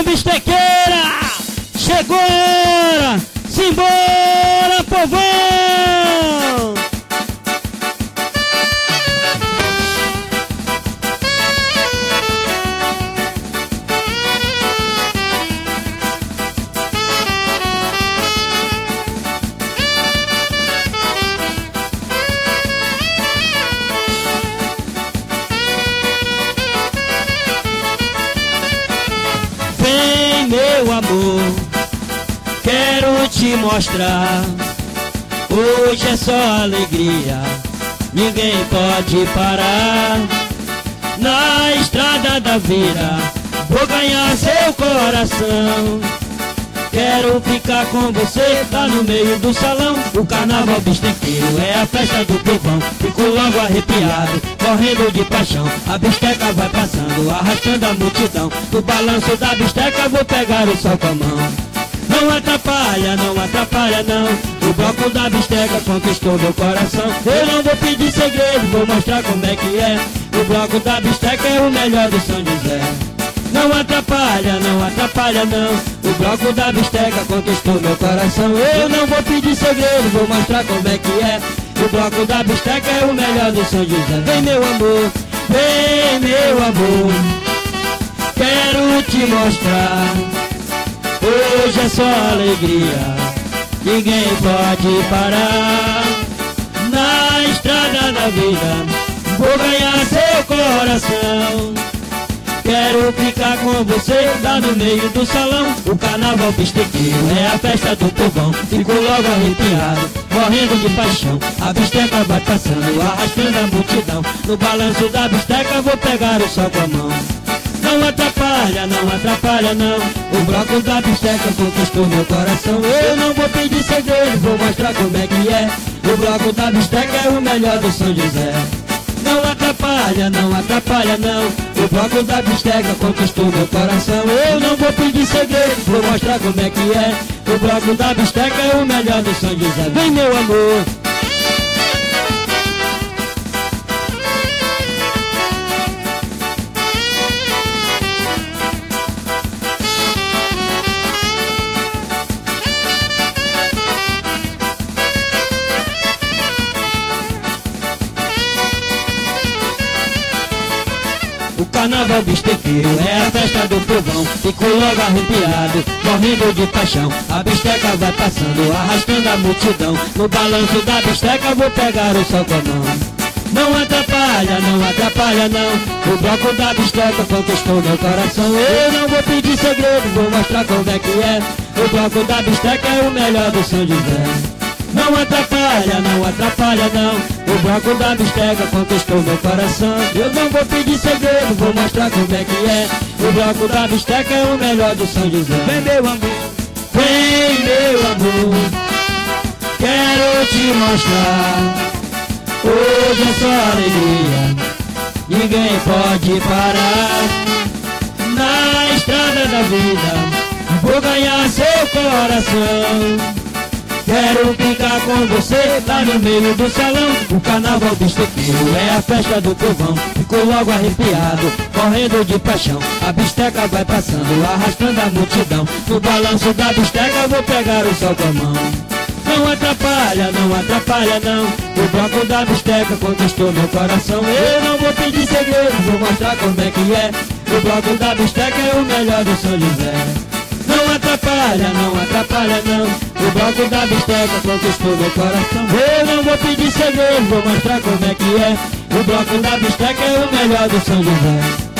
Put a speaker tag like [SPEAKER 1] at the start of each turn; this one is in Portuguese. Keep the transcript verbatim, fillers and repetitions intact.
[SPEAKER 1] Atenção, bistequeira! Chegou a hora! Simbora, povão! Vem, meu amor, quero te mostrar. Hoje é só alegria, ninguém pode parar. Na estrada da vida, vou ganhar seu coração. Quero ficar com você, tá no meio do salão. O carnaval bistequeiro é a festa do povão. Fico logo arrepiado, correndo de paixão. A bisteca vai passando, arrastando a multidão. No balanço da bisteca vou pegar o sol com a mão. Não atrapalha, não atrapalha não. O bloco da bisteca conquistou meu coração. Eu não vou pedir segredo, vou mostrar como é que é. O bloco da bisteca é o melhor do São José. Não atrapalha, não atrapalha não. O bloco da bisteca conquistou meu coração. Eu não vou pedir segredo, vou mostrar como é que é. O bloco da bisteca é o melhor do São José. Vem, meu amor, vem, meu amor, quero te mostrar. Hoje é só alegria, ninguém pode parar. Na estrada da vida, vou ganhar seu coração. Quero ficar com você, lá no meio do salão. O carnaval bistequeiro é a festa do povão. Fico logo arrepiado, morrendo de paixão. A bisteca vai passando, arrastando a multidão. No balanço da bisteca vou pegar o sol com a mão. Não atrapalha, não atrapalha não. O bloco da bisteca conquistou meu coração. Eu não vou pedir segredo, vou mostrar como é que é. O bloco da bisteca é o melhor do São José. Não atrapalha, não atrapalha não. O bloco da bisteca conquistou meu coração. Eu não vou pedir segredo, vou mostrar como é que é. O bloco da bisteca é o melhor do São José. Vem, meu amor. O carnaval bistequeiro é a festa do povão. Fico logo arrepiado, morrendo de paixão. A bisteca vai passando, arrastando a multidão. No balanço da bisteca vou pegar o sol com a mão. Não atrapalha, não atrapalha não. O bloco da bisteca conquistou meu coração. Eu não vou pedir segredo, vou mostrar como é que é. O bloco da bisteca é o melhor do São José. Não atrapalha, não atrapalha não. O bloco da bisteca conquistou meu coração. Eu não vou pedir segredo, vou mostrar como é que é. O bloco da bisteca é o melhor do São José. Vem, meu amor, vem, meu amor, quero te mostrar. Hoje é só alegria, ninguém pode parar. Na estrada da vida, vou ganhar seu coração. Quero ficar com você, lá no meio do salão. O carnaval bistequeiro é a festa do povão. Fico logo arrepiado, correndo de paixão. A bisteca vai passando, arrastando a multidão. No balanço da bisteca vou pegar o sol com a mão. Não atrapalha, não atrapalha não. O bloco da bisteca conquistou meu coração. Eu não vou pedir segredo, vou mostrar como é que é. O bloco da bisteca é o melhor do São José. Não atrapalha, não atrapalha não. O bloco da bisteca conquistou meu coração. Eu não vou pedir segredo, vou mostrar como é que é. O bloco da bisteca é o melhor do São José.